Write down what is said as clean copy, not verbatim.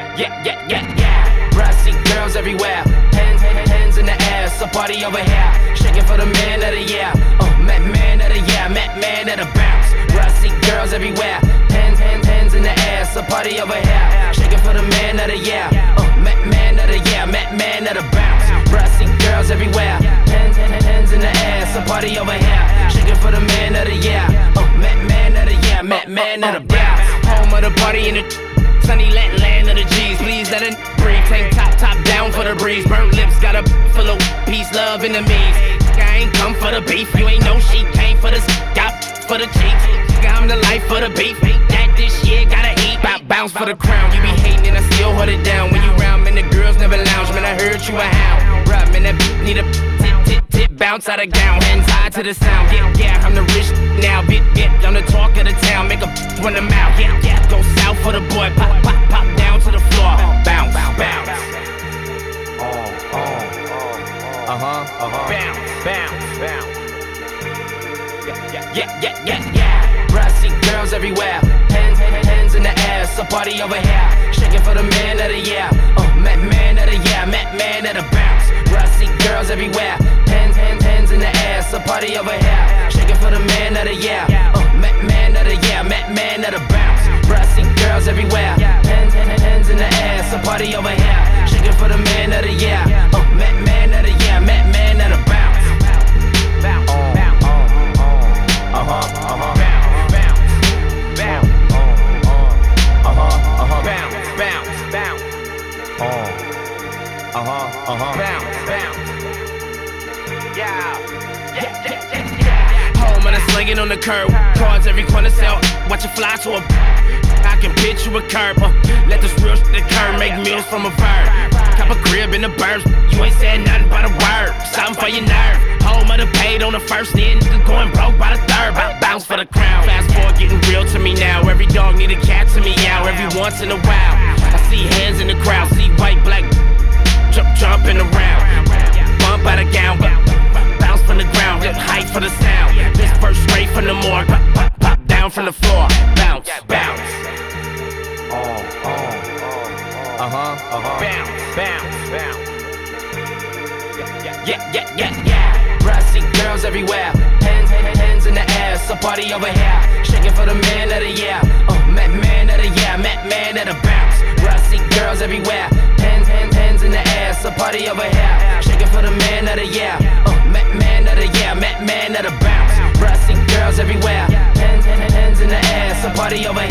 yeah. Bro, I see girls everywhere. Hands in the air, so party over here. Shaking for the man of the year. Man of the year, man of the bounce. Bro, I see girls everywhere. Hands in the air, so party over here. Shaking for the man of the year. Man of the year, man of the bounce. Bro, I see girls everywhere. Hands in the air, so party over here. Shaking for the man of the year. Man of the year, man of the bounce. Home of the party in the sunny land of the G's. Please let it breathe. Tank top down for the breeze. Burnt lips got a full of peace, love, enemies. I ain't come for the beef. You ain't know she came for the got for the cheeks. I'm the life for the beef. That this year gotta eat. Bounce for the crown. You be hating and I still hold it down. When you round, man, the girls never lounge. Man, I heard you a hound. Right, man, that need a tip bounce out of gown. Hands high to the sound. Yeah, I'm the rich now. Bit, I'm the talk of the town. Make a run them out. Yeah, go south for the boy. Pop down to the floor. Bounce. Bounce. Yeah. Bro, I see girls everywhere. Hands in the air, so party over here. Shaking for the man of the year. Man of the year, man of the bounce. Bro, I see girls everywhere. Hands in the air, so party over here. Shaking for the man of the year. Man of the year, man of the bounce. Bro, I see girls everywhere. Hands in the air, so party over here. Shaking for the man of the year. Man of the year, man of the bounce. Home and I'm slinging on the curb. Cards every corner sell. Watch it fly to a. I can pitch you a curb. Let this real shit occur. Make meals from a bird. Cop a crib in the burbs. You ain't said nothing but a word. Something for your nerve. Home of the paid on the first end. Nigga going broke by the third. Bounce for the crown. Fast forward getting real to me now. Every dog need a cat to me out. Every once in a while. I see hands in the crowd. See white, black. Jumping around. Bump out of gown. Bounce from the ground. Just hype for the sound. This first straight from the morgue. Pop down from the floor. Bounce. Bounce. Yeah. Bro, I see girls everywhere. Hands in the air, so party over here. Shaking for the man of the year. Man of the year, man of the bounce. Bro, I see girls everywhere. Hands in the air, so party over here. Shaking for the man of the year. Man of the year, man of the bounce. Bro, I see girls everywhere. Hands in the air, so party over here.